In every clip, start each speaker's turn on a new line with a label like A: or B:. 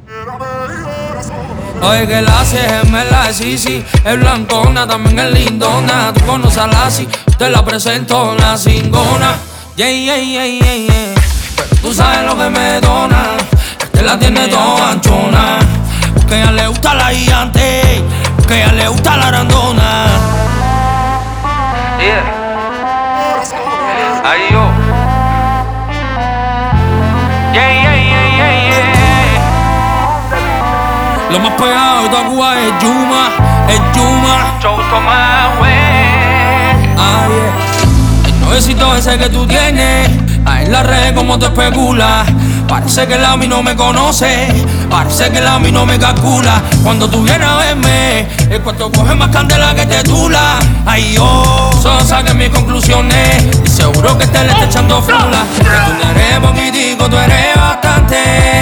A: Oye, que la hace gemela de Sisi, es blancona, también es lindona. Tú conoces a Lassie, te la presento, la cingona. Yeah, yeah, yeah, yeah, yeah. Pero tú sabes lo que me dona, que la tiene toda anchona. Porque a ella le gusta la gigante, porque a ella le gusta la grandona. Yeah. Ahí yo. Yeah, yeah, yeah, yeah, yeah. Lo más pegado de toda Cuba es Yuma, es Yuma. Show toma, güey. Ah, yeah. El novecito ese que tú tienes, ahí en la red como te especula. Parece que la mí no me conoce, parece que la mí no me calcula. Cuando tú vienes a verme, el cuarto coge más candela que te tula. Ay, yo, solo saqué mis conclusiones y seguro que te le está echando frula. Que tú no eres poquitico, tú eres bastante.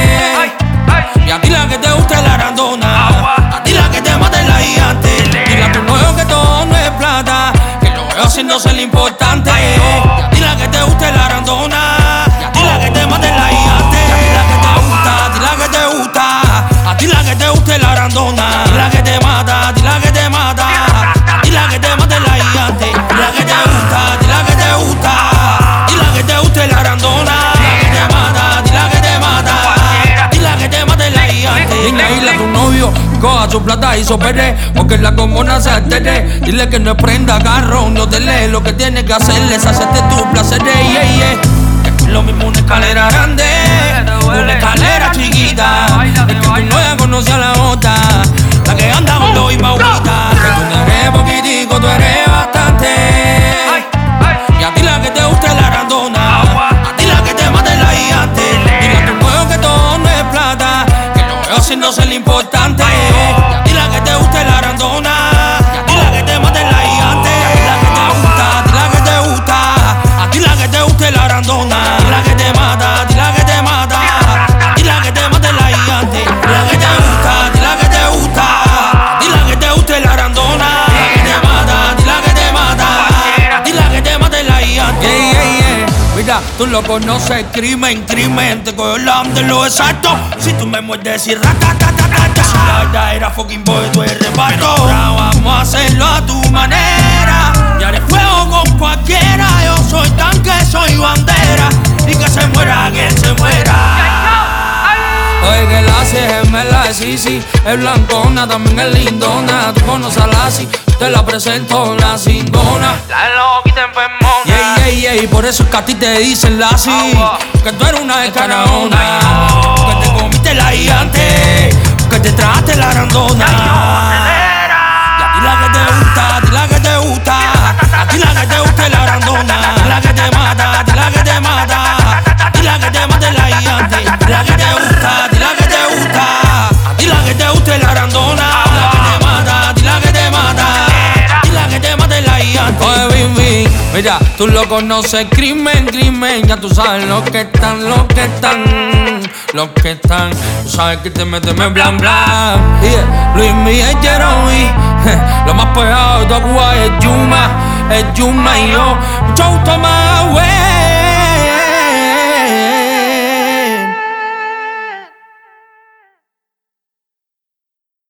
A: Y a ti la que te gusta es la grandona, a ti la que te mata es la gigante. Dile a tu novio que todo no es plata, que lo veo haciéndose lo importante. Y a ti la que te gusta es la grandona, y a ti la que te mata es la gigante. Y a ti la que te gusta, a ti la que te gusta, a ti la que te gusta es la grandona, a ti la que te mata, a ti la que te mata, a ti la que te mata es la gigante. Y la que te gusta, a ti la que te gusta, a ti la que te gusta es la grandona, la que te mata, a ti la que te mata, a ti la que te mata es la gigante. Dile a tu novio, coja su plata y sopere, porque la comona se altere. Dile que no prenda carro, no te lee. Lo que tienes que hacerle es hacerte tus placeres, yeah, yeah. Es lo mismo una escalera grande, una escalera chiquita. Es que tu novia conoce a la otra, la que anda con los imauita. Que tú no eres poquitico, tú eres bastante. Y a ti la que te gusta es la grandona, a ti la que te mata es la gigante. Dile a tu novio que todo no es plata, que lo veo haciéndose lo importante. Y a ti la que te gusta es la grandona, y a ti la que te mata es la gigante. Y a ti la que te gusta, a ti la que te gusta, a ti la que te gusta es la grandona, a ti la que te mata, a ti la que te mata, a ti la que te mata es la gigante. Y la que te gusta, a ti la que te gusta, a ti la que te gusta es la grandona, la que te mata, a ti la que te mata, a ti la que te mata es la gigante. Yeah, yeah, yeah. Mira, tú lo conoces, crimen, crimen. Te cojo la de lo exacto. Si tú me muerdes y ratatatata. Si la verdad era fucking boy, tú eres reparto. Ahora vamos a hacerlo a tu manera. Y haré fuego con cualquiera. Yo soy tanque, soy bandera. Y que se muera quien se muera. Oye, que la hace gemela de Sisi, es blancona, también es lindona. Tú conoces a Lassie, te la presento, la cingona. La loquita enfermona. Yeah, yeah, yeah, y por eso es que a ti te dicen Lassie, que tú eres una descaraona, que te comiste la gigante, que te tragaste la grandona. Y a ti la que te gusta, a ti la que te gusta, a ti la que te gusta es la grandona, a ti la que te mata, a ti la que te mata, a ti la que te mata es la gigante. Y la que te gusta, a ti la que te gusta, a ti la que te gusta es la grandona, la que te mata, a ti la que te mata, a ti la que te mata es la gigante. Oye, bim, bim, mira, tú lo conoces, crimen, crimen. Ya tú sabes lo que están, lo que están, lo que están. Tú sabes que te metes en blan, blan. Yeah, Luis Miguel, Jeremy. Lo más pegado de toda Cuba es Yuma y yo. Mucho gusto más, güey.